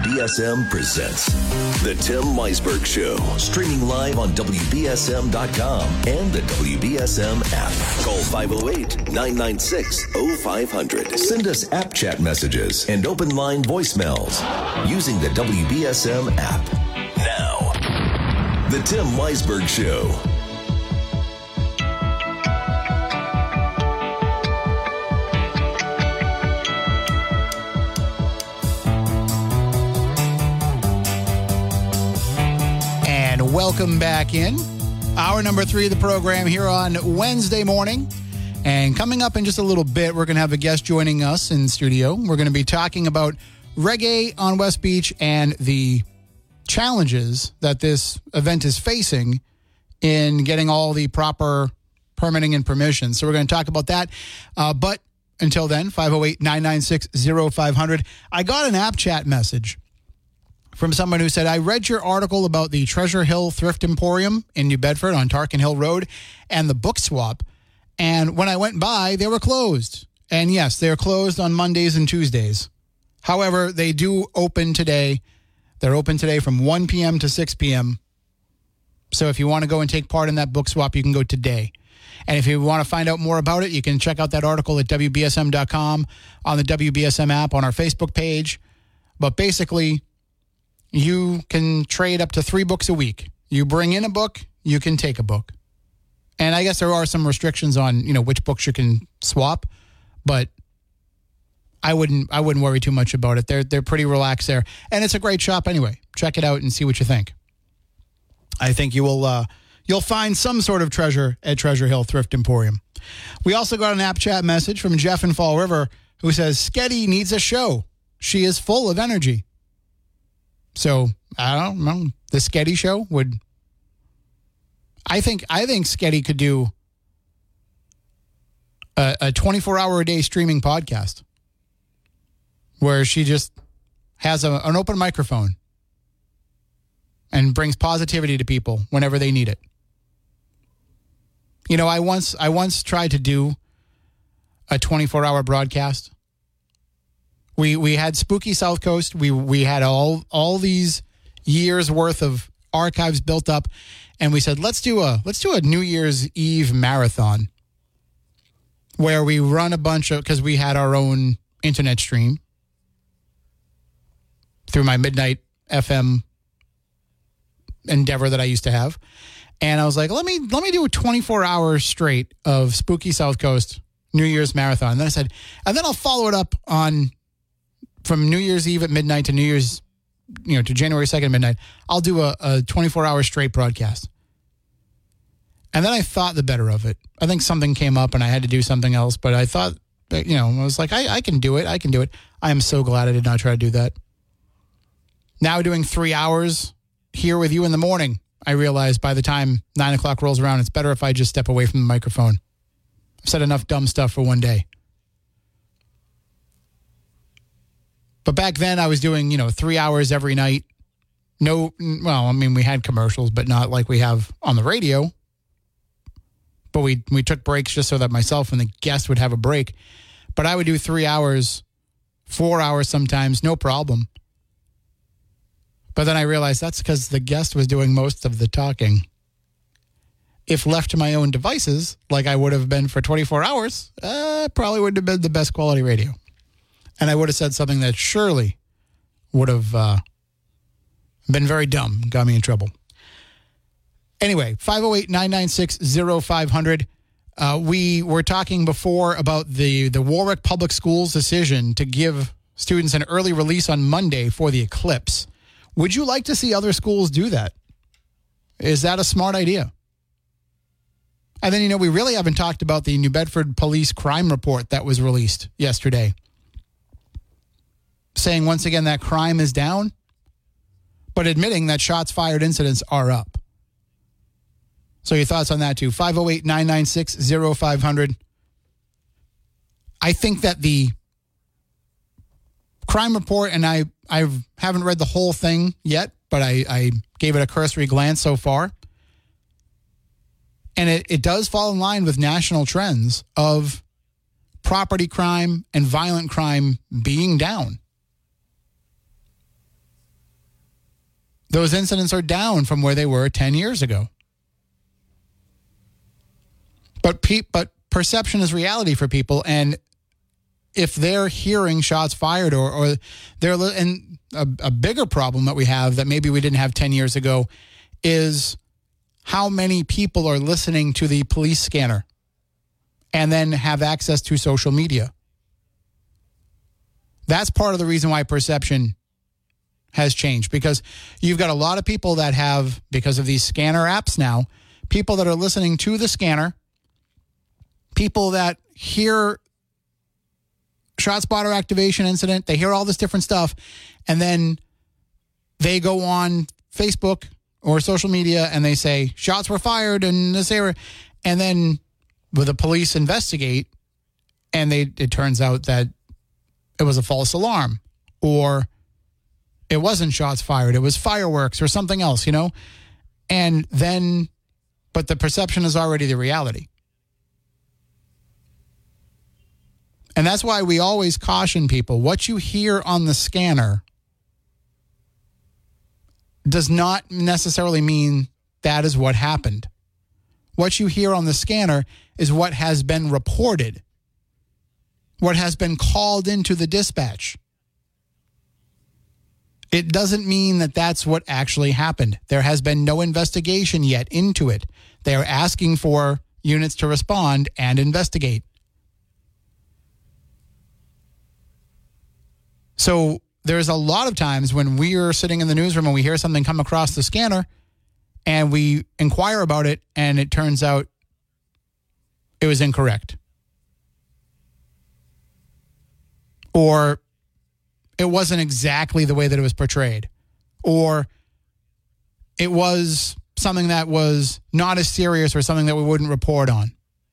WBSM presents The Tim Meisberg Show, streaming live on WBSM.com and the WBSM app. Call 508-996-0500. Send us app chat messages and open line voicemails using the WBSM app. Now, The Tim Meisberg Show. Welcome back in. Hour number 3 of the program here on Wednesday morning. And coming up in just a little bit, we're going to have a guest joining us in studio. We're going to be talking about reggae on West Beach and the challenges that this event is facing in getting all the proper permitting and permission. So we're going to talk about that. But until then, 508-996-0500. I got an app chat message from someone who said, I read your article about the Treasure Hill Thrift Emporium in New Bedford on Tarkin Hill Road and the book swap. And when I went by, they were closed. And yes, they're closed on Mondays and Tuesdays. However, they do open today. They're open today from 1 p.m. to 6 p.m. So if you want to go and take part in that book swap, you can go today. And if you want to find out more about it, you can check out that article at WBSM.com, on the WBSM app, on our Facebook page. But basically, you can trade up to 3 books a week. You bring in a book, you can take a book. And I guess there are some restrictions on, which books you can swap, but I wouldn't worry too much about it. They're pretty relaxed there. And it's a great shop anyway. Check it out and see what you think. I think you'll find some sort of treasure at Treasure Hill Thrift Emporium. We also got an app chat message from Jeff in Fall River who says, Sketty needs a show. She is full of energy. So, I don't know, the Sketty show would... I think Sketty could do a 24-hour-a-day streaming podcast where she just has an open microphone and brings positivity to people whenever they need it. I once tried to do a 24-hour broadcast. We had Spooky South Coast. We had all these years worth of archives built up, and we said let's do a New Year's Eve marathon where we run a bunch of, because we had our own internet stream through my Midnight FM endeavor that I used to have, and I was like, let me do a 24 hours straight of Spooky South Coast New Year's marathon. And then I said, and then I'll follow it up on. From New Year's Eve at midnight to New Year's, to January 2nd at midnight, I'll do a 24-hour straight broadcast. And then I thought the better of it. I think something came up and I had to do something else, but I thought, I was like, I can do it. I can do it. I am so glad I did not try to do that. Now doing 3 hours here with you in the morning, I realize by the time 9 o'clock rolls around, it's better if I just step away from the microphone. I've said enough dumb stuff for one day. But back then I was doing, 3 hours every night. We had commercials, but not like we have on the radio. But we took breaks just so that myself and the guest would have a break. But I would do 3 hours, 4 hours sometimes, no problem. But then I realized that's because the guest was doing most of the talking. If left to my own devices, like I would have been for 24 hours, probably wouldn't have been the best quality radio. And I would have said something that surely would have been very dumb, got me in trouble. Anyway, 508-996-0500. We were talking before about the Warwick Public Schools decision to give students an early release on Monday for the eclipse. Would you like to see other schools do that? Is that a smart idea? And then, we really haven't talked about the New Bedford Police Crime Report that was released yesterday, saying once again that crime is down, but admitting that shots fired incidents are up. So your thoughts on that too. 508-996-0500. I think that the crime report, and I haven't read the whole thing yet, but I gave it a cursory glance so far. And it does fall in line with national trends of property crime and violent crime being down. Those incidents are down from where they were 10 years ago. But perception is reality for people, and if they're hearing shots fired or they're, and a bigger problem that we have that maybe we didn't have 10 years ago is how many people are listening to the police scanner and then have access to social media. That's part of the reason why perception has changed, because you've got a lot of people that have, because of these scanner apps now, people that are listening to the scanner, people that hear ShotSpotter activation incident, they hear all this different stuff, and then they go on Facebook or social media and they say, shots were fired in this area. And then when the police investigate, and it turns out that it was a false alarm, or it wasn't shots fired, it was fireworks or something else, And then, but the perception is already the reality. And that's why we always caution people, what you hear on the scanner does not necessarily mean that is what happened. What you hear on the scanner is what has been reported, what has been called into the dispatch. It doesn't mean that that's what actually happened. There has been no investigation yet into it. They are asking for units to respond and investigate. So there's a lot of times when we are sitting in the newsroom and we hear something come across the scanner and we inquire about it and it turns out it was incorrect. Or it wasn't exactly the way that it was portrayed. Or it was something that was not as serious or something that we wouldn't report on.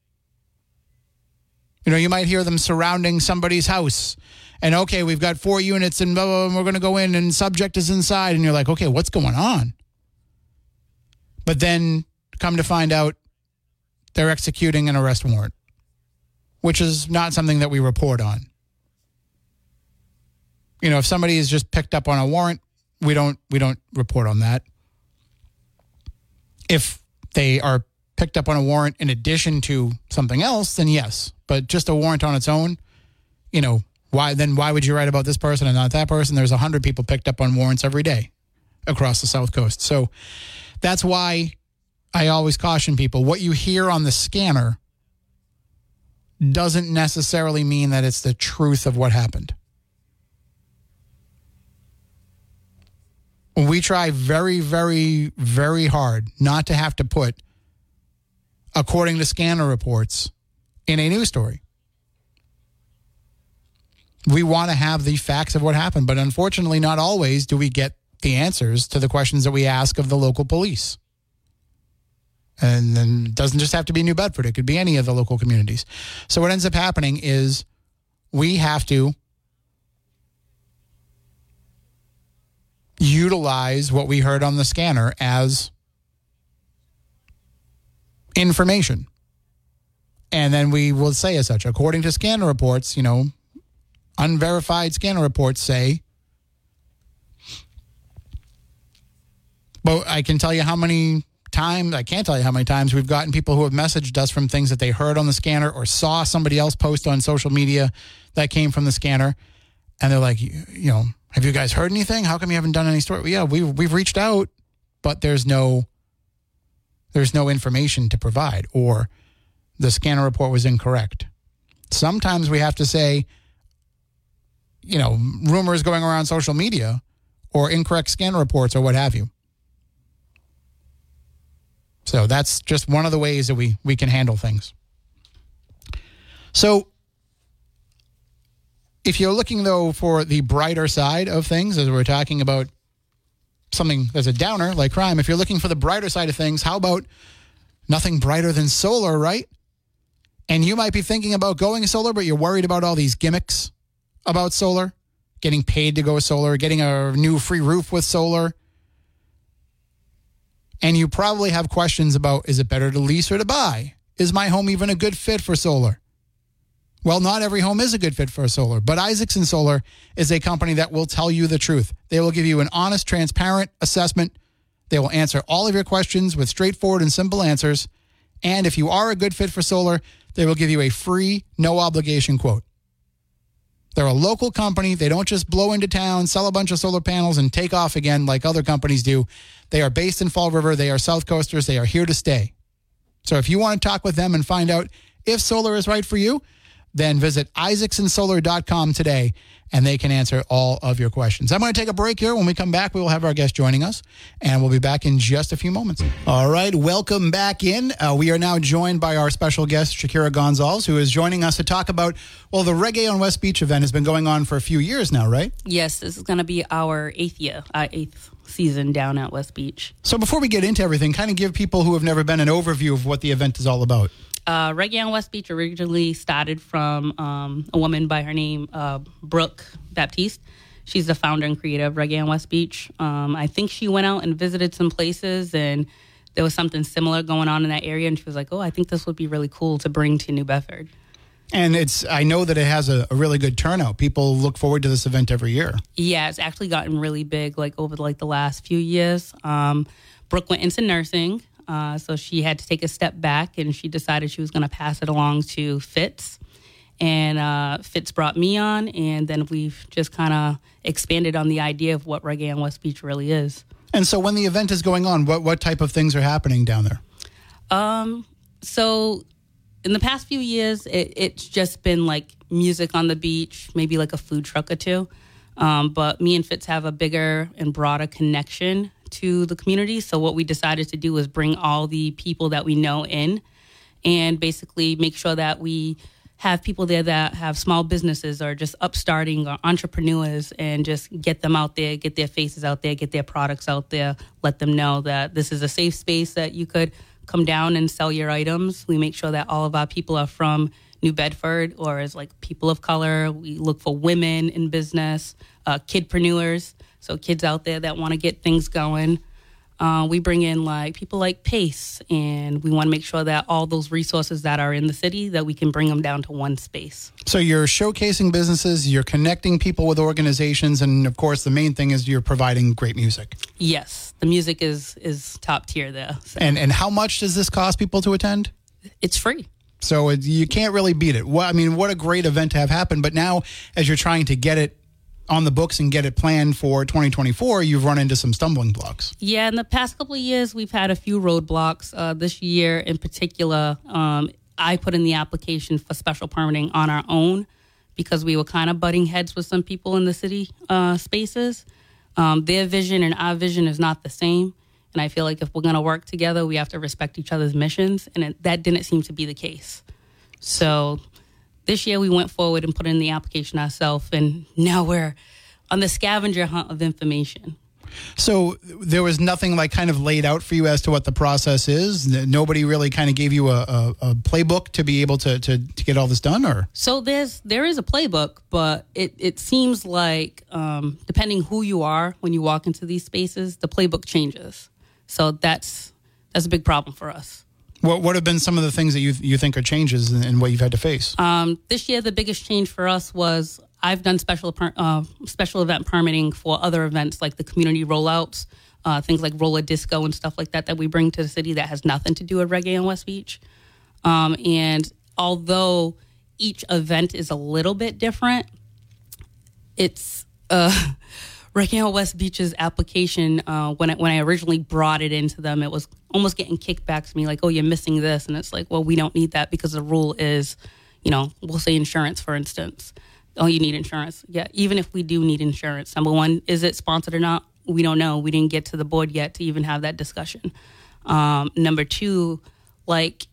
You might hear them surrounding somebody's house. And okay, we've got 4 units and blah, blah, blah, and we're going to go in and subject is inside. And you're like, okay, what's going on? But then come to find out they're executing an arrest warrant, which is not something that we report on. If somebody is just picked up on a warrant, we don't report on that. If they are picked up on a warrant in addition to something else, then yes. But just a warrant on its own, why would you write about this person and not that person? There's 100 people picked up on warrants every day across the South Coast. So that's why I always caution people, what you hear on the scanner doesn't necessarily mean that it's the truth of what happened. We try very, very, very hard not to have to put, according to scanner reports, in a news story. We want to have the facts of what happened, but unfortunately, not always do we get the answers to the questions that we ask of the local police. And then it doesn't just have to be New Bedford. It could be any of the local communities. So what ends up happening is we have to utilize what we heard on the scanner as information. And then we will say as such, according to scanner reports, unverified scanner reports say, but I can't tell you how many times we've gotten people who have messaged us from things that they heard on the scanner or saw somebody else post on social media that came from the scanner. And they're like, have you guys heard anything? How come you haven't done any story? Well, yeah, we've reached out, but there's no information to provide, or the scanner report was incorrect. Sometimes we have to say, rumors going around social media or incorrect scanner reports or what have you. So that's just one of the ways that we can handle things. So if you're looking, though, for the brighter side of things, as we're talking about something that's a downer like crime, if you're looking for the brighter side of things, how about nothing brighter than solar, right? And you might be thinking about going solar, but you're worried about all these gimmicks about solar, getting paid to go solar, getting a new free roof with solar. And you probably have questions about, is it better to lease or to buy? Is my home even a good fit for solar? Well, not every home is a good fit for solar, but Isaacson Solar is a company that will tell you the truth. They will give you an honest, transparent assessment. They will answer all of your questions with straightforward and simple answers. And if you are a good fit for solar, they will give you a free, no obligation quote. They're a local company. They don't just blow into town, sell a bunch of solar panels, and take off again like other companies do. They are based in Fall River. They are South Coasters. They are here to stay. So if you want to talk with them and find out if solar is right for you, then visit isaacsonsolar.com today, and they can answer all of your questions. I'm going to take a break here. When we come back, we will have our guest joining us, and we'll be back in just a few moments. All right, welcome back in. We are now joined by our special guest, Shakira Gonzalez, who is joining us to talk about, well, the Reggae on West Beach event has been going on for a few years now, right? Yes, this is going to be our eighth season down at West Beach. So before we get into everything, kind of give people who have never been an overview of what the event is all about. Reggae on West Beach originally started from a woman by her name, Brooke Baptiste. She's the founder and creator of Reggae on West Beach. I think she went out and visited some places, and there was something similar going on in that area, and she was like, oh, I think this would be really cool to bring to New Bedford. And I know that it has a really good turnout. People look forward to this event every year. Yeah, it's actually gotten really big, over the last few years. Brooke went into nursing. So she had to take a step back, and she decided she was going to pass it along to Fitz. And Fitz brought me on, and then we've just kind of expanded on the idea of what Reggae on West Beach really is. And so when the event is going on, what type of things are happening down there? So in the past few years, it's just been like music on the beach, maybe like a food truck or two. But me and Fitz have a bigger and broader connection to the community. So what we decided to do was bring all the people that we know in, and basically make sure that we have people there that have small businesses or just upstarting or entrepreneurs, and just get them out there, get their faces out there, get their products out there, let them know that this is a safe space that you could come down and sell your items. We make sure that all of our people are from New Bedford or as like people of color. We look for women in business, kidpreneurs. So kids out there that want to get things going. We bring in like people like Pace, and we want to make sure that all those resources that are in the city, that we can bring them down to one space. So you're showcasing businesses, you're connecting people with organizations, and of course the main thing is you're providing great music. Yes, the music is top tier there. So. And how much does this cost people to attend? It's free. So you can't really beat it. Well, I mean, what a great event to have happen. But now, as you're trying to get it on the books and get it planned for 2024, you've run into some stumbling blocks. Yeah, in the past couple of years, we've had a few roadblocks. This year in particular, I put in the application for special permitting on our own because we were kind of butting heads with some people in the city spaces. Their vision and our vision is not the same. And I feel like if we're going to work together, we have to respect each other's missions. And that didn't seem to be the case. So this year we went forward and put in the application ourselves, and now we're on the scavenger hunt of information. So there was nothing like kind of laid out for you as to what the process is? Nobody really kind of gave you a playbook to be able to get all this done? Or So there is a playbook, but it seems like depending who you are when you walk into these spaces, the playbook changes. So that's a big problem for us. What have been some of the things that you think are changes in what you've had to face? This year, the biggest change for us was I've done special event permitting for other events like the community rollouts, things like roller disco and stuff like that we bring to the city that has nothing to do with Reggae on West Beach. And although each event is a little bit different, it's Reggae on West Beach's application, when I originally brought it into them, it was almost getting kickbacks to me like, oh, you're missing this. And it's like, well, we don't need that because the rule is, we'll say insurance, for instance. Oh, you need insurance. Yeah, even if we do need insurance, number one, is it sponsored or not? We don't know. We didn't get to the board yet to even have that discussion. Number two, like,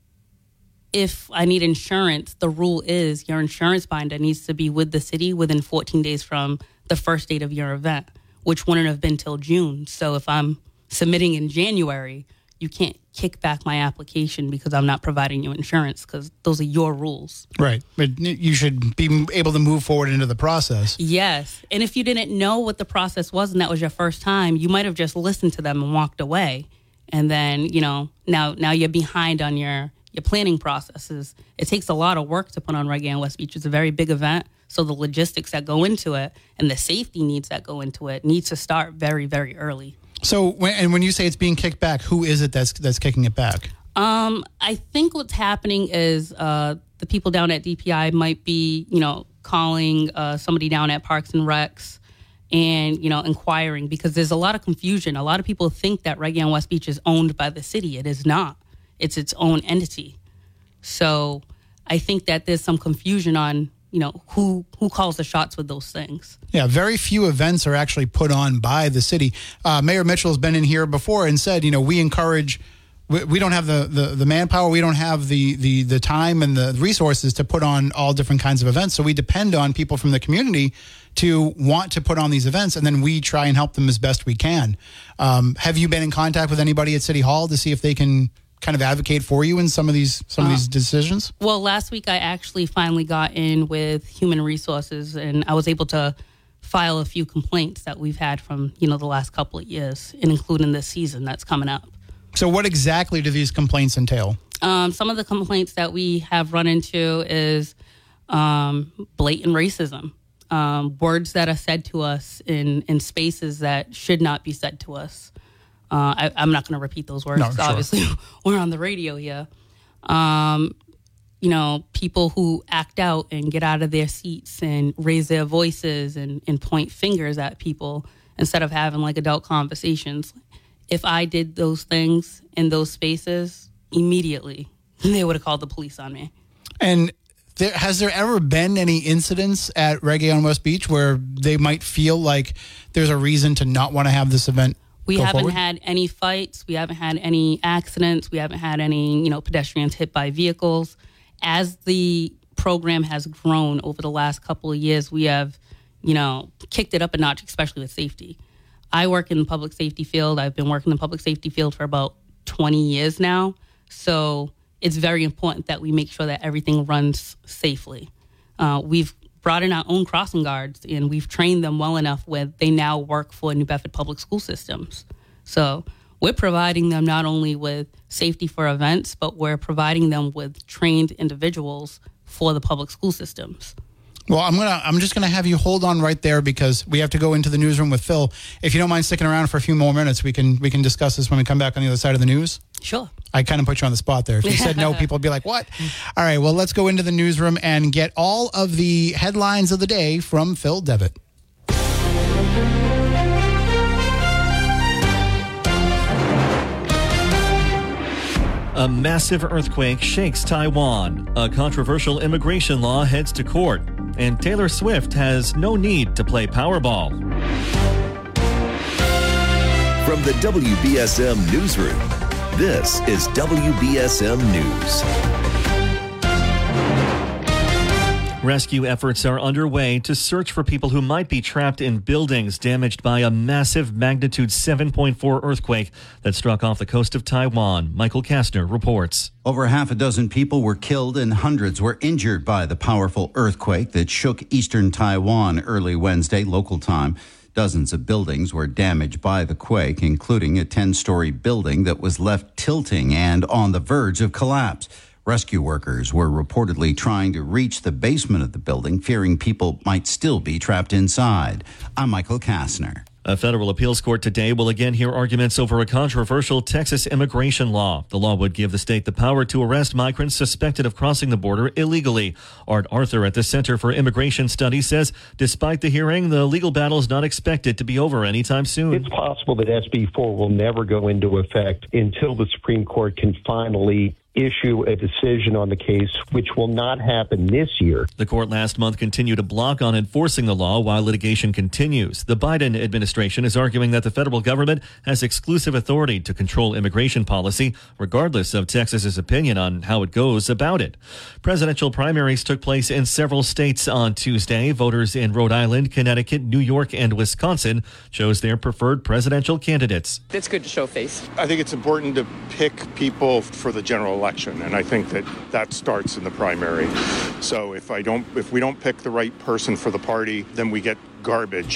if I need insurance, the rule is your insurance binder needs to be with the city within 14 days from the first date of your event, which wouldn't have been till June. So if I'm submitting in January, you can't kick back my application because I'm not providing you insurance, because those are your rules. Right. But you should be able to move forward into the process. Yes. And if you didn't know what the process was and that was your first time, you might have just listened to them and walked away. And then, now you're behind on your your planning processes. It takes a lot of work to put on Reggae on West Beach. It's a very big event. So the logistics that go into it and the safety needs that go into it needs to start very, very early. So when you say it's being kicked back, who is it that's kicking it back? I think what's happening is the people down at DPI might be, calling somebody down at Parks and Recs and, inquiring, because there's a lot of confusion. A lot of people think that Reggae on West Beach is owned by the city. It is not. It's its own entity. So I think that there's some confusion on, who calls the shots with those things. Yeah, very few events are actually put on by the city. Mayor Mitchell has been in here before and said, we encourage. We don't have the manpower. We don't have the time and the resources to put on all different kinds of events. So we depend on people from the community to want to put on these events, and then we try and help them as best we can. Have you been in contact with anybody at City Hall to see if they can kind of advocate for you in some of these decisions? Well, last week I actually finally got in with Human Resources, and I was able to file a few complaints that we've had from the last couple of years, and including this season that's coming up. So what exactly do these complaints entail? Some of the complaints that we have run into is blatant racism, words that are said to us in spaces that should not be said to us. I'm not going to repeat those words. No, sure. Obviously, we're on the radio here. People who act out and get out of their seats and raise their voices and point fingers at people instead of having like adult conversations. If I did those things in those spaces, immediately they would have called the police on me. And has there ever been any incidents at Reggae on West Beach where they might feel like there's a reason to not want to have this event? We haven't had any fights. We haven't had any accidents. We haven't had any, pedestrians hit by vehicles. As the program has grown over the last couple of years, we have, kicked it up a notch, especially with safety. I work in the public safety field. I've been working in the public safety field for about 20 years now. So it's very important that we make sure that everything runs safely. We've brought in our own crossing guards, and we've trained them well enough where they now work for New Bedford Public School Systems. So we're providing them not only with safety for events, but we're providing them with trained individuals for the public school systems. Well, I'm just gonna have you hold on right there because we have to go into the newsroom with Phil. If you don't mind sticking around for a few more minutes, we can discuss this when we come back on the other side of the news. Sure. I kind of put you on the spot there. If you said no, people would be like, "What?" All right. Well, let's go into the newsroom and get all of the headlines of the day from Phil Devitt. A massive earthquake shakes Taiwan. A controversial immigration law heads to court. And Taylor Swift has no need to play Powerball. From the WBSM Newsroom, this is WBSM News. Rescue efforts are underway to search for people who might be trapped in buildings damaged by a massive magnitude 7.4 earthquake that struck off the coast of Taiwan. Michael Kastner reports. Over half a dozen people were killed and hundreds were injured by the powerful earthquake that shook eastern Taiwan early Wednesday local time. Dozens of buildings were damaged by the quake, including a 10-story building that was left tilting and on the verge of collapse. Rescue workers were reportedly trying to reach the basement of the building, fearing people might still be trapped inside. I'm Michael Kastner. A federal appeals court today will again hear arguments over a controversial Texas immigration law. The law would give the state the power to arrest migrants suspected of crossing the border illegally. Art Arthur at the Center for Immigration Studies says despite the hearing, the legal battle is not expected to be over anytime soon. It's possible that SB 4 will never go into effect until the Supreme Court can finally issue a decision on the case, which will not happen this year. The court last month continued a block on enforcing the law while litigation continues. The Biden administration is arguing that the federal government has exclusive authority to control immigration policy, regardless of Texas's opinion on how it goes about it. Presidential primaries took place in several states on Tuesday. Voters in Rhode Island, Connecticut, New York, and Wisconsin chose their preferred presidential candidates. It's good to show face. I think it's important to pick people for the general election, and I think that starts in the primary. So if we don't pick the right person for the party, then we get garbage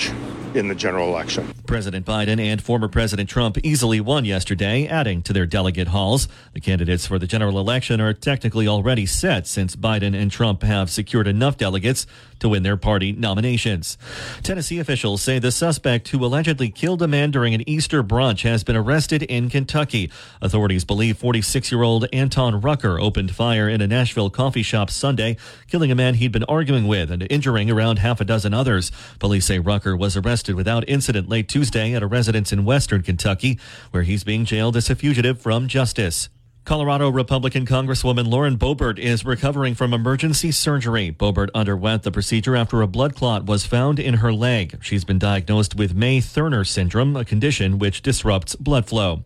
in the general election. President Biden and former President Trump easily won yesterday, adding to their delegate hauls. The candidates for the general election are technically already set since Biden and Trump have secured enough delegates to win their party nominations. Tennessee officials say the suspect who allegedly killed a man during an Easter brunch has been arrested in Kentucky. Authorities believe 46-year-old Anton Rucker opened fire in a Nashville coffee shop Sunday, killing a man he'd been arguing with and injuring around half a dozen others. Police say Rucker was arrested without incident late Tuesday at a residence in western Kentucky, where he's being jailed as a fugitive from justice. Colorado Republican Congresswoman Lauren Boebert is recovering from emergency surgery. Boebert underwent the procedure after a blood clot was found in her leg. She's been diagnosed with May-Thurner syndrome, a condition which disrupts blood flow.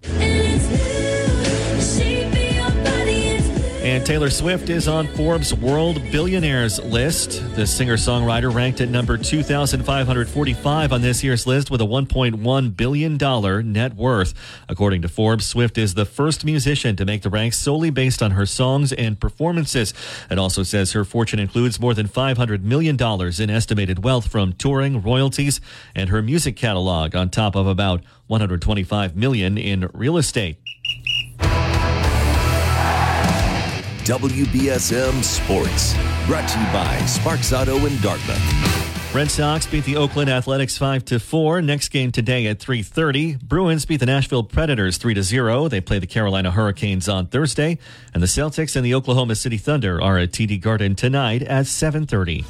And Taylor Swift is on Forbes' World Billionaires list. The singer-songwriter ranked at number 2,545 on this year's list with a $1.1 billion net worth. According to Forbes, Swift is the first musician to make the ranks solely based on her songs and performances. It also says her fortune includes more than $500 million in estimated wealth from touring, royalties, and her music catalog, on top of about $125 million in real estate. WBSM Sports, brought to you by Sparks Auto in Dartmouth. Red Sox beat the Oakland Athletics 5-4. Next game today at 3:30. Bruins beat the Nashville Predators 3-0. They play the Carolina Hurricanes on Thursday. And the Celtics and the Oklahoma City Thunder are at TD Garden tonight at 7:30.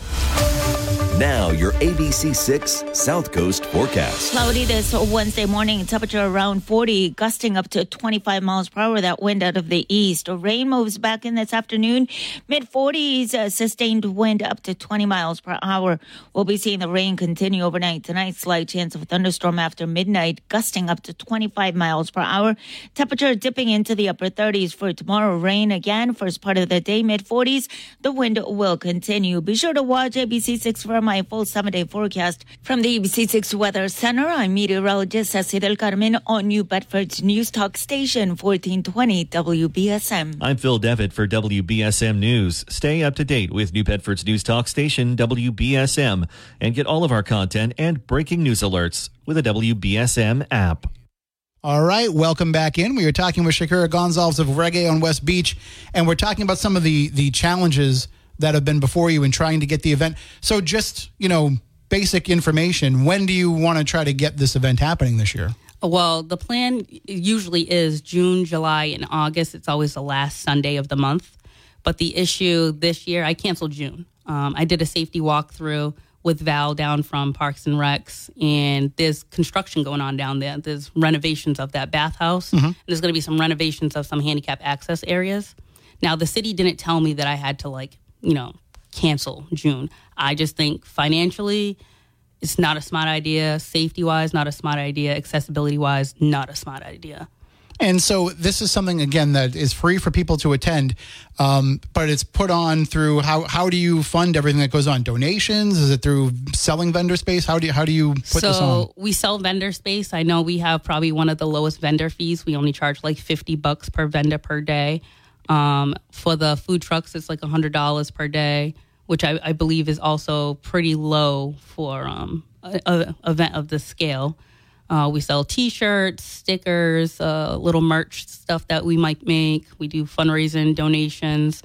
Now, your ABC6 South Coast forecast. Cloudy this Wednesday morning, temperature around 40, gusting up to 25 miles per hour. That wind out of the east. Rain moves back in this afternoon. Mid-40s, sustained wind up to 20 miles per hour. We'll be seeing the rain continue overnight tonight. Slight chance of a thunderstorm after midnight, gusting up to 25 miles per hour. Temperature dipping into the upper 30s for tomorrow. Rain again, first part of the day, mid-40s. The wind will continue. Be sure to watch ABC6 for my full 7-day forecast. From the ABC6 Weather Center, I'm meteorologist Ceci Del Carmen on New Bedford's News Talk Station, 1420 WBSM. I'm Phil Devitt for WBSM News. Stay up to date with New Bedford's News Talk Station, WBSM, and get all of our content and breaking news alerts with a WBSM app. All right, welcome back in. We are talking with Shakira Gonzalez of Reggae on West Beach, and we're talking about some of the challenges that have been before you in trying to get the event. So just, basic information. When do you want to try to get this event happening this year? Well, the plan usually is June, July, and August. It's always the last Sunday of the month. But the issue this year, I canceled June. I did a safety walkthrough with Val down from Parks and Recs, and there's construction going on down there. There's renovations of that bathhouse. Mm-hmm. And there's going to be some renovations of some handicap access areas. Now, the city didn't tell me that I had to, cancel June. I just think financially, it's not a smart idea. Safety-wise, not a smart idea. Accessibility-wise, not a smart idea. And so this is something, again, that is free for people to attend, but it's put on through, how do you fund everything that goes on? Donations? Is it through selling vendor space? How do you put this on? So we sell vendor space. I know we have probably one of the lowest vendor fees. We only charge like $50 per vendor per day. For the food trucks, it's like $100 per day, which I believe is also pretty low for an event of this scale. We sell T-shirts, stickers, little merch stuff that we might make. We do fundraising, donations.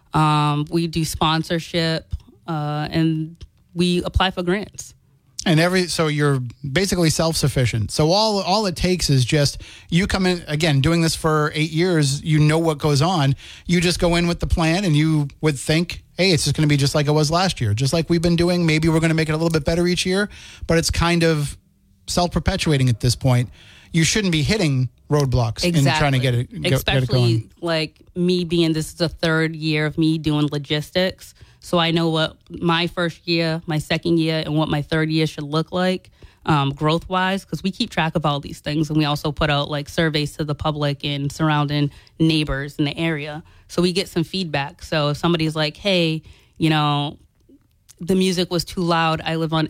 We do sponsorship, and we apply for grants. And so you're basically self-sufficient. So all it takes is just you come in, again, doing this for 8 years, you know what goes on. You just go in with the plan and you would think, hey, it's just going to be just like it was last year, just like we've been doing. Maybe we're going to make it a little bit better each year, but it's kind of self-perpetuating at this point. You shouldn't be hitting roadblocks in trying to get it going. Especially like me being, this is the third year of me doing logistics. So I know what my first year, my second year, and what my third year should look like growth-wise, because we keep track of all these things. And we also put out like surveys to the public and surrounding neighbors in the area. So we get some feedback. So if somebody's like, hey, the music was too loud, I live on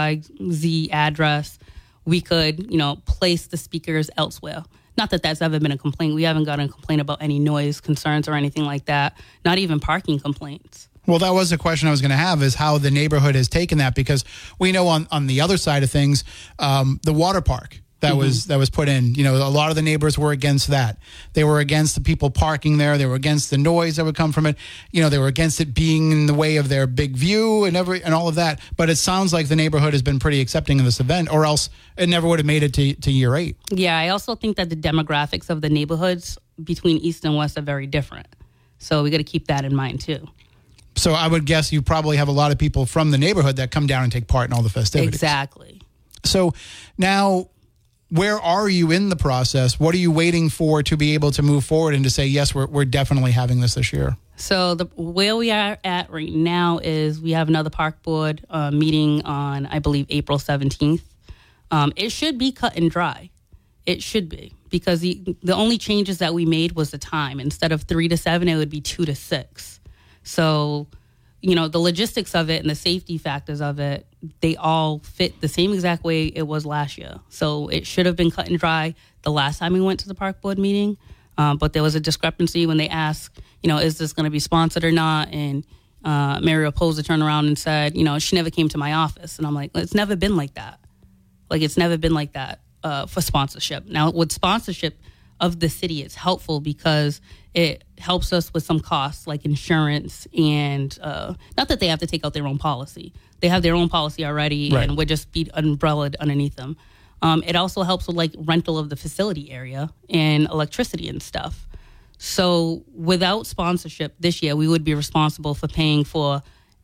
XYZ address, we could, place the speakers elsewhere. Not that that's ever been a complaint. We haven't gotten a complaint about any noise concerns or anything like that. Not even parking complaints. Well, that was the question I was going to have, is how the neighborhood has taken that, because we know on the other side of things, the water park that was put in, a lot of the neighbors were against that. They were against the people parking there. They were against the noise that would come from it. They were against it being in the way of their big view and all of that. But it sounds like the neighborhood has been pretty accepting of this event, or else it never would have made it to year 8. Yeah, I also think that the demographics of the neighborhoods between East and West are very different. So we got to keep that in mind too. So I would guess you probably have a lot of people from the neighborhood that come down and take part in all the festivities. Exactly. So now, where are you in the process? What are you waiting for to be able to move forward and to say, yes, we're definitely having this year? So where we are at right now is we have another park board meeting on, I believe, April 17th. It should be cut and dry. It should be, because the only changes that we made was the time. Instead of 3 to 7, it would be 2 to 6. So, the logistics of it and the safety factors of it, they all fit the same exact way it was last year. So it should have been cut and dry the last time we went to the park board meeting. But there was a discrepancy when they asked, is this going to be sponsored or not? And Mary Raposa turned around and said, she never came to my office. And I'm like, it's never been like that. It's never been like that for sponsorship. Now, with sponsorship of the city, it's helpful because it helps us with some costs like insurance and not that they have to take out their own policy. They have their own policy already, right, and we're just be umbrellaed underneath them. It also helps with rental of the facility area and electricity and stuff. So without sponsorship this year, we would be responsible for paying for,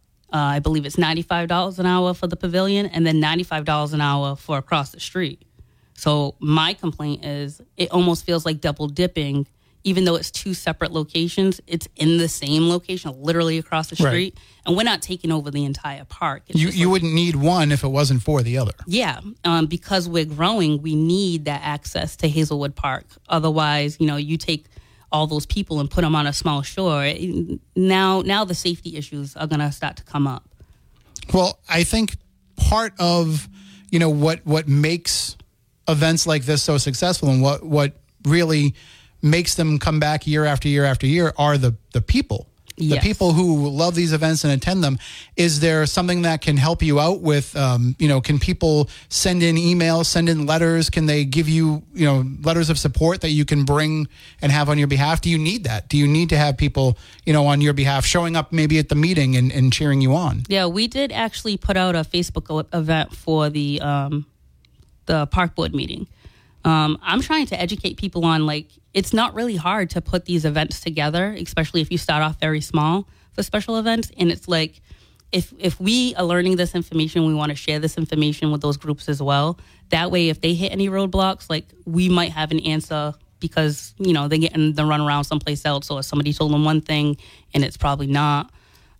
I believe it's $95 an hour for the pavilion and then $95 an hour for across the street. So my complaint is it almost feels like double dipping. Even though it's 2 separate locations, it's in the same location, literally across the street. Right. And we're not taking over the entire park. You wouldn't need one if it wasn't for the other. Yeah, because we're growing, we need that access to Hazelwood Park. Otherwise, you take all those people and put them on a small shore. Now the safety issues are going to start to come up. Well, I think part of, what makes events like this so successful and what really makes them come back year after year after year are the people. Yes. The people who love these events and attend them. Is there something that can help you out with, can people send in emails, send in letters? Can they give you, letters of support that you can bring and have on your behalf? Do you need that? Do you need to have people, on your behalf showing up maybe at the meeting and cheering you on? Yeah, we did actually put out a Facebook event for the park board meeting. I'm trying to educate people on it's not really hard to put these events together, especially if you start off very small for special events. And it's if we are learning this information, we want to share this information with those groups as well. That way, if they hit any roadblocks, we might have an answer because, they're getting the run around someplace else, or somebody told them one thing and it's probably not.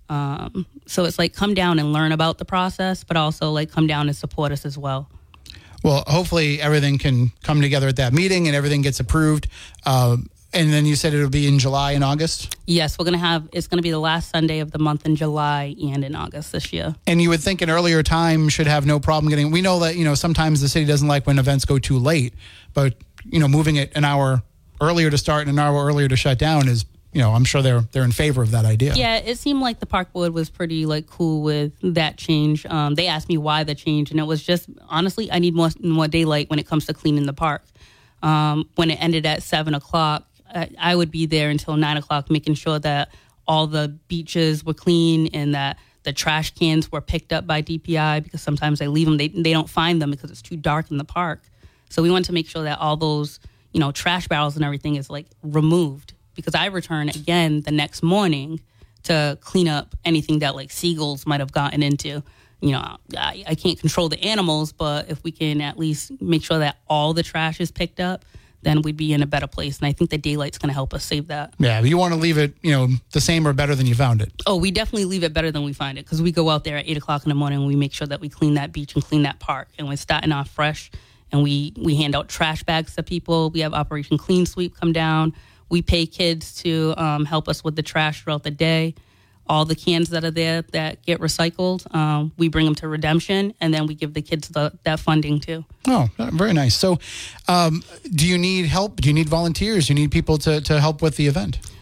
So it's come down and learn about the process, but also come down and support us as well. Well, hopefully everything can come together at that meeting and everything gets approved. And then you said it'll be in July and August? Yes, it's going to be the last Sunday of the month in July and in August this year. And you would think an earlier time should have no problem getting, we know that, sometimes the city doesn't like when events go too late, but, moving it an hour earlier to start and an hour earlier to shut down is, I'm sure they're in favor of that idea. Yeah, it seemed like the park board was pretty cool with that change. They asked me why the change, and it was just, honestly, I need more daylight when it comes to cleaning the park. When it ended at 7 o'clock, I would be there until 9 o'clock, making sure that all the beaches were clean and that the trash cans were picked up by DPI, because sometimes they leave them, they don't find them because it's too dark in the park. So we wanted to make sure that all those, trash barrels and everything is removed. Because I return again the next morning to clean up anything that seagulls might have gotten into. I can't control the animals, but if we can at least make sure that all the trash is picked up, then we'd be in a better place. And I think the daylight's going to help us save that. Yeah, you want to leave it, the same or better than you found it. Oh, we definitely leave it better than we find it, because we go out there at 8 o'clock in the morning and we make sure that we clean that beach and clean that park. And we're starting off fresh, and we hand out trash bags to people. We have Operation Clean Sweep come down. We pay kids to help us with the trash throughout the day. All the cans that are there that get recycled, we bring them to Redemption, and then we give the kids that funding too. Oh, very nice. So do you need help? Do you need volunteers? Do you need people to help with the event?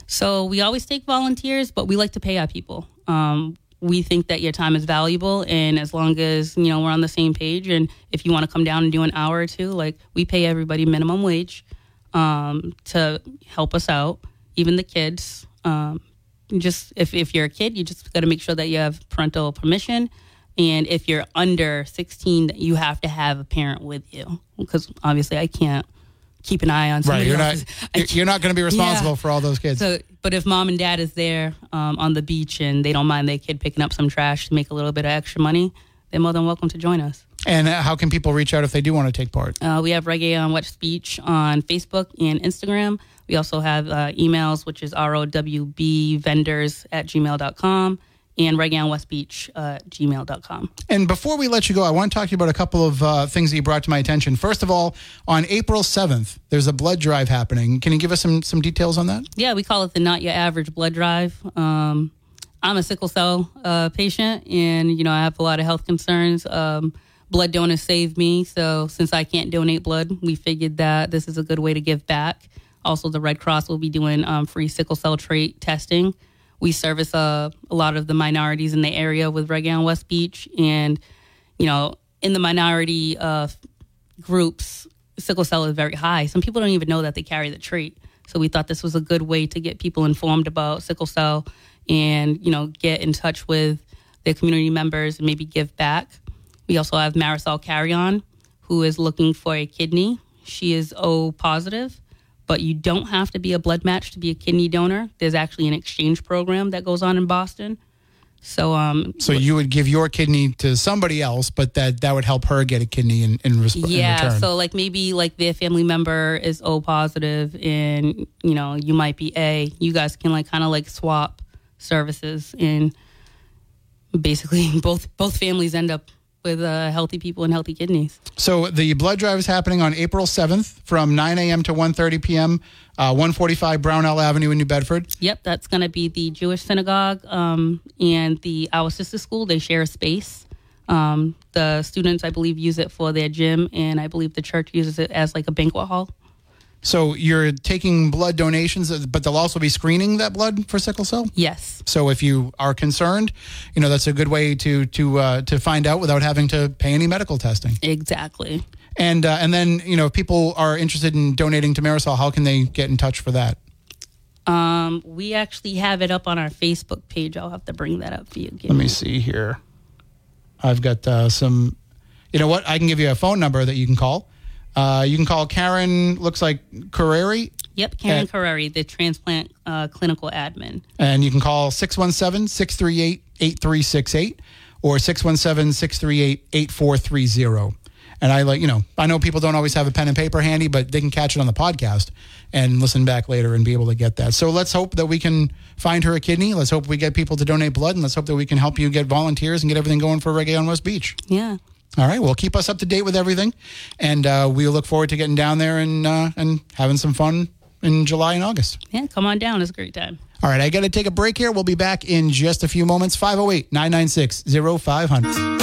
So we always take volunteers, but we like to pay our people. We think that your time is valuable, and as long as, we're on the same page, and if you want to come down and do an hour or two, like, we pay everybody minimum wage to help us out, even the kids. Just if you're a kid, you just got to make sure that you have parental permission. And if you're under 16, you have to have a parent with you, because obviously I can't keep an eye on somebody else. You're not going to be responsible for all those kids. So, but if mom and dad is there on the beach and they don't mind their kid picking up some trash to make a little bit of extra money, they're more than welcome to join us. And how can people reach out if they do want to take part? We have Reggae on West Beach on Facebook and Instagram. We also have emails, which is rowbvendors@gmail.com. and reggaeonwestbeach@gmail.com. And before we let you go, I want to talk to you about a couple of things that you brought to my attention. First of all, on April 7th, there's a blood drive happening. Can you give us some details on that? Yeah, we call it the Not Your Average Blood Drive. I'm a sickle cell patient, and, I have a lot of health concerns. Blood donors save me, so since I can't donate blood, we figured that this is a good way to give back. Also, the Red Cross will be doing free sickle cell trait testing. We service a lot of the minorities in the area with Reggae on West Beach. And, in the minority groups, sickle cell is very high. Some people don't even know that they carry the trait. So we thought this was a good way to get people informed about sickle cell and, get in touch with their community members and maybe give back. We also have Marisol Carrion, who is looking for a kidney. She is O positive. But you don't have to be a blood match to be a kidney donor. There's actually an exchange program that goes on in Boston. So you would give your kidney to somebody else, but that would help her get a kidney in return. Yeah, so maybe their family member is O positive and, you might be A. You guys can kind of swap services, and basically both families end up with healthy people and healthy kidneys. So the blood drive is happening on April 7th from 9 a.m. to 1:30 p.m., 145 Brownell Avenue in New Bedford. Yep, that's going to be the Jewish synagogue and our sister school. They share a space. The students, I believe, use it for their gym, and I believe the church uses it as a banquet hall. So you're taking blood donations, but they'll also be screening that blood for sickle cell? Yes. So if you are concerned, that's a good way to find out without having to pay any medical testing. Exactly. And then, if people are interested in donating to Marisol, how can they get in touch for that? We actually have it up on our Facebook page. I'll have to bring that up for you again. Let me see here. I've got some, I can give you a phone number that you can call. You can call Karen, looks like Carreri. Yep, Karen Carreri, the transplant clinical admin. And you can call 617-638-8368 or 617-638-8430. And I know people don't always have a pen and paper handy, but they can catch it on the podcast and listen back later and be able to get that. So let's hope that we can find her a kidney. Let's hope we get people to donate blood, and let's hope that we can help you get volunteers and get everything going for Reggae on West Beach. Yeah. All right. Well, keep us up to date with everything, and we look forward to getting down there and having some fun in July and August. Yeah, come on down. It's a great time. All right. I got to take a break here. We'll be back in just a few moments. 508-996-0500.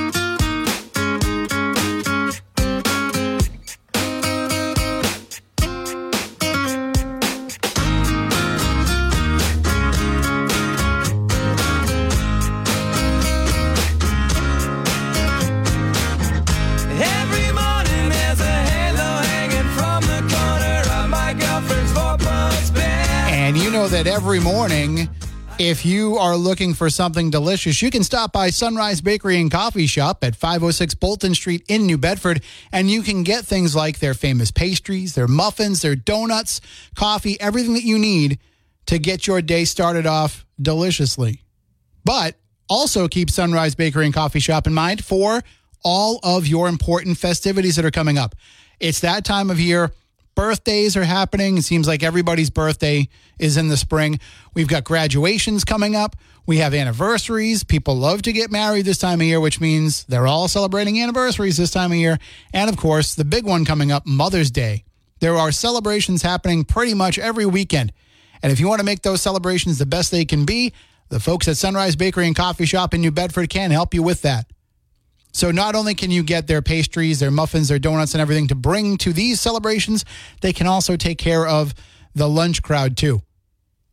That every morning, if you are looking for something delicious, you can stop by Sunrise Bakery and Coffee Shop at 506 Bolton Street in New Bedford, and you can get things like their famous pastries, their muffins, their donuts, coffee, everything that you need to get your day started off deliciously. But also keep Sunrise Bakery and Coffee Shop in mind for all of your important festivities that are coming up. It's that time of year. Birthdays are happening. It seems like everybody's birthday is in the spring. We've got graduations coming up. We have anniversaries. People love to get married this time of year, which means they're all celebrating anniversaries this time of year. And, of course, the big one coming up, Mother's Day. There are celebrations happening pretty much every weekend. And if you want to make those celebrations the best they can be, the folks at Sunrise Bakery and Coffee Shop in New Bedford can help you with that. So not only can you get their pastries, their muffins, their donuts, and everything to bring to these celebrations, they can also take care of the lunch crowd, too.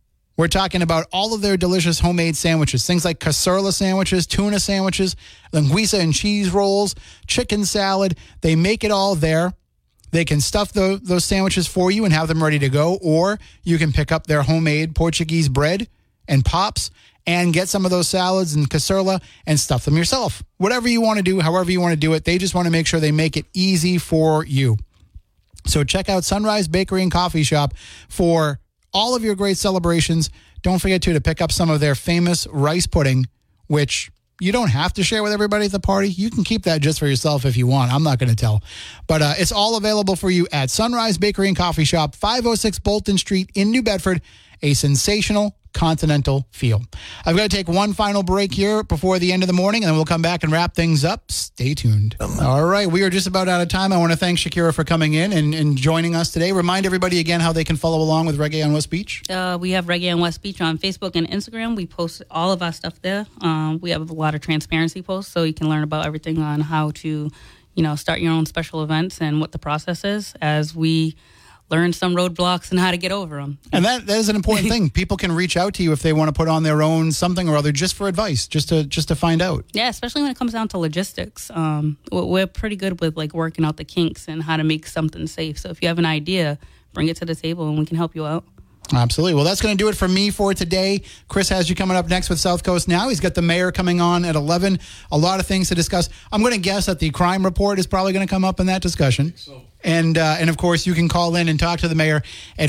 We're talking about all of their delicious homemade sandwiches, things like caserla sandwiches, tuna sandwiches, linguiça and cheese rolls, chicken salad. They make it all there. They can stuff those sandwiches for you and have them ready to go, or you can pick up their homemade Portuguese bread and pops and get some of those salads and caserla and stuff them yourself. Whatever you want to do, however you want to do it, they just want to make sure they make it easy for you. So check out Sunrise Bakery and Coffee Shop for all of your great celebrations. Don't forget to pick up some of their famous rice pudding, which you don't have to share with everybody at the party. You can keep that just for yourself if you want. I'm not going to tell. But it's all available for you at Sunrise Bakery and Coffee Shop, 506 Bolton Street in New Bedford. A sensational continental feel. I've got to take one final break here before the end of the morning, and then we'll come back and wrap things up. Stay tuned. All right, we are just about out of time. I want to thank Shakira for coming in and joining us today. Remind everybody again how they can follow along with Reggae on West Beach. We have Reggae on West Beach on Facebook and Instagram. We post all of our stuff there. We have a lot of transparency posts, so you can learn about everything on how to, start your own special events and what the process is as we learn some roadblocks and how to get over them. And that is an important thing. People can reach out to you if they want to put on their own something or other just for advice, just to find out. Yeah, especially when it comes down to logistics. We're pretty good with working out the kinks and how to make something safe. So if you have an idea, bring it to the table and we can help you out. Absolutely. Well, that's going to do it for me for today. Chris has you coming up next with South Coast Now. He's got the mayor coming on at 11. A lot of things to discuss. I'm going to guess that the crime report is probably going to come up in that discussion. And of course, you can call in and talk to the mayor at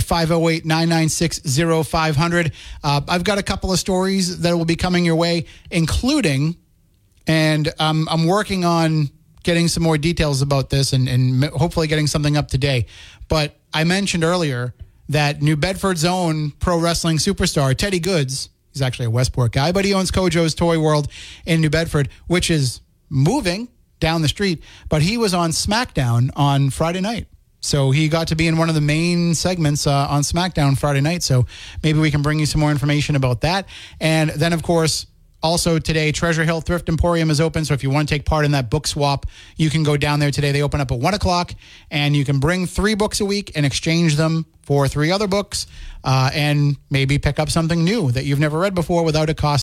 508-996-0500. I've got a couple of stories that will be coming your way, including, and I'm working on getting some more details about this and hopefully getting something up today. But I mentioned earlier that New Bedford's own pro wrestling superstar, Teddy Goods, he's actually a Westport guy, but he owns Kojo's Toy World in New Bedford, which is moving down the street. But he was on SmackDown on Friday night. So he got to be in one of the main segments on SmackDown Friday night. So maybe we can bring you some more information about that. And then, of course, also today, Treasure Hill Thrift Emporium is open. So if you want to take part in that book swap, you can go down there today. They open up at 1 o'clock, and you can bring 3 books a week and exchange them for 3 other books and maybe pick up something new that you've never read before without a cost.